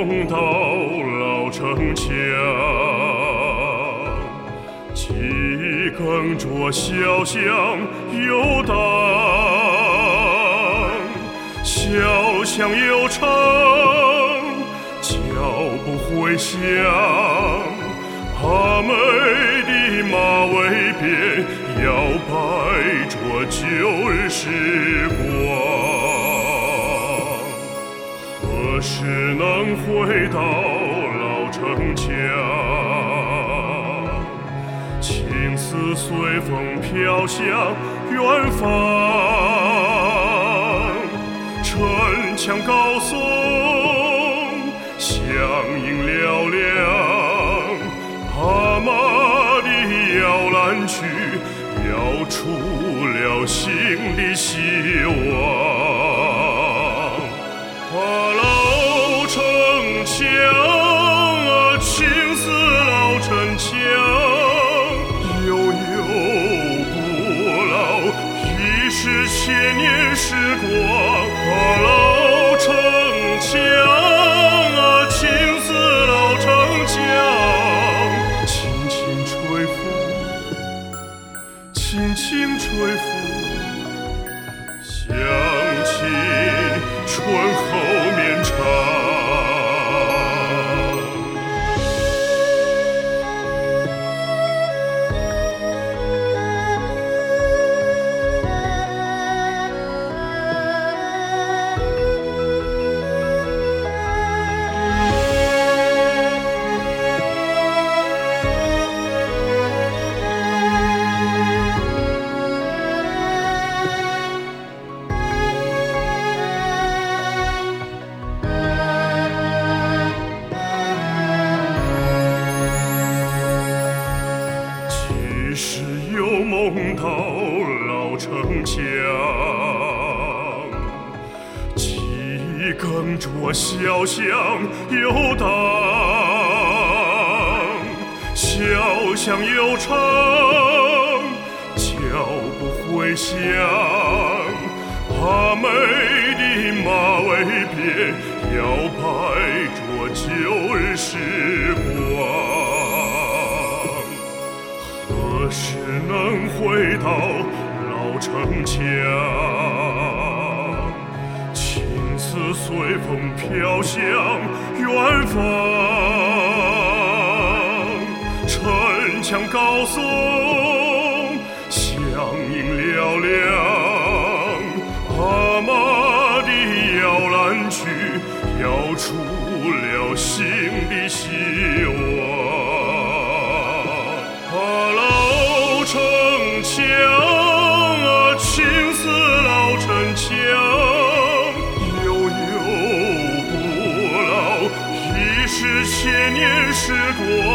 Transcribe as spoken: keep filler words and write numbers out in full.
梦到老城墙，几更着小巷游荡，小巷悠长，脚步回响，阿妹的马尾辫摇摆着旧日时光。何时能回到老城墙？青丝随风飘向远方，城墙高耸，响应嘹亮，阿妈的摇篮曲摇出了新的希望。啊，老城墙啊，青丝老城墙，悠悠不老，已是千年时光。啊，老城墙啊，青丝老城墙，轻轻吹拂，轻轻吹拂，想起春后绵长。梦到老城墙，几更着小巷游荡，小巷悠长，脚步回响，阿妹的马尾辫摇摆着旧日时光。何时能回到老城墙？青丝随风飘向远方，城墙高耸，响应嘹亮，阿妈的摇篮曲摇出了新的希望。老城墙啊，青丝老城墙，悠悠不老，已是千年时光。